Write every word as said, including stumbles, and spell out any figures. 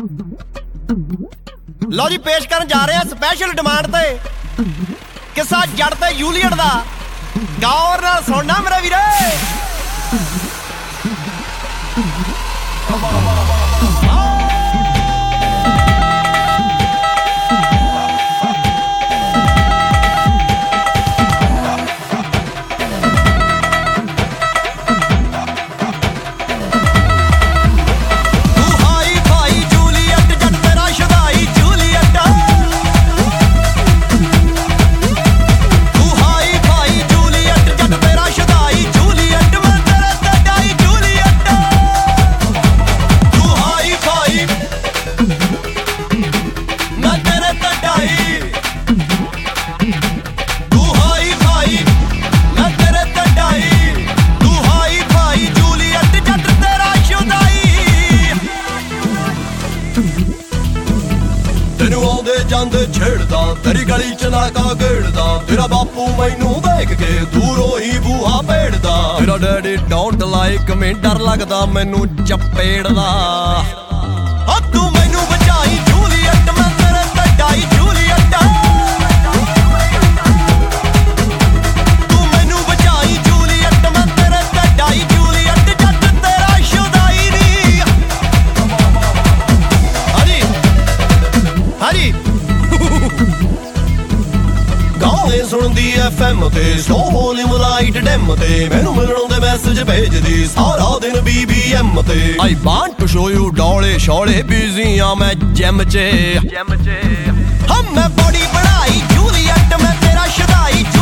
ਲਓ ਜੀ ਪੇਸ਼ ਕਰਨ ਜਾ ਰਹੇ ਆ ਸਪੈਸ਼ਲ ਡਿਮਾਂਡ ਤੇ ਕਿੱਸਾ ਜੱਟ ਤੇ ਜੂਲੀਅਟ ਦਾ। ਗੌਰ ਨਾਲ ਸੁਣਨਾ ਮੇਰੇ ਵੀਰੇ। ਤੈਨੂੰ ਆਉਂਦੇ ਜਾਂਦੇ ਛੇੜਦਾ, ਤੇਰੀ ਗਲੀ ਚ ਨਾਕਾ ਗੇੜਦਾ, ਤੇਰਾ ਬਾਪੂ ਮੈਨੂੰ ਵੇਖ ਕੇ ਦੂਰੋਂ ਹੀ ਬੂਹਾ ਭੇੜਦਾ, ਤੇਰਾ ਡੈਡੀ ਡੋਂਟ ਲਾਈਕ ਮੀ ਡਰ ਲੱਗਦਾ ਮੈਨੂੰ ਚਪੇੜਦਾ। ਓ ਤੂੰ ਮੈਨੂੰ ਬਚਾਈ ਜੂਲੀਅਟ, ਮੈਂ ਤੇਰੇ ਤੇ ਡਾਈ ਜੂਲੀਅਟ, ਤੂੰ ਮੈਨੂੰ ਬਚਾਈ ਜੂਲੀਅਟ, ਮੈਂ ਤੇਰੇ ਤੇ ਡਾਈ ਜੂਲੀਅਟ, ਜੱਟ ਤੇਰਾ ਸ਼ੁਦਾਈ ਨੀ। ਹਾਂਜੀ ਹਾਂਜੀ ਗਾਣੇ ਸੁਣਦੀ ਐਫ ਐਮ ਤੇ ਸੌ ਵੋਲਿਊਮ ਲਾਈਟ ਡੈਮ ਤੇ, ਮੈਨੂੰ ਮਿਲਣ ਦੇ ਮੈਸੇਜ ਭੇਜਦੀ ਸਾਰਾ ਦਿਨ ਬੀ ਬੀ ਐਮ ਤੇ। I want to show you ਡੋਲੇ ਸ਼ੋਲੇ ਬਿਜ਼ੀ ਆ ਮੈਂ ਜਿਮ ਚ ਜਿਮ ਚ। ਹਾਂ ਮੈਂ ਬੋਡੀ ਬਣਾਈ ਜੂਲੀਅਟ, ਮੈਂ ਤੇਰਾ ਸ਼ੁਦਾਈ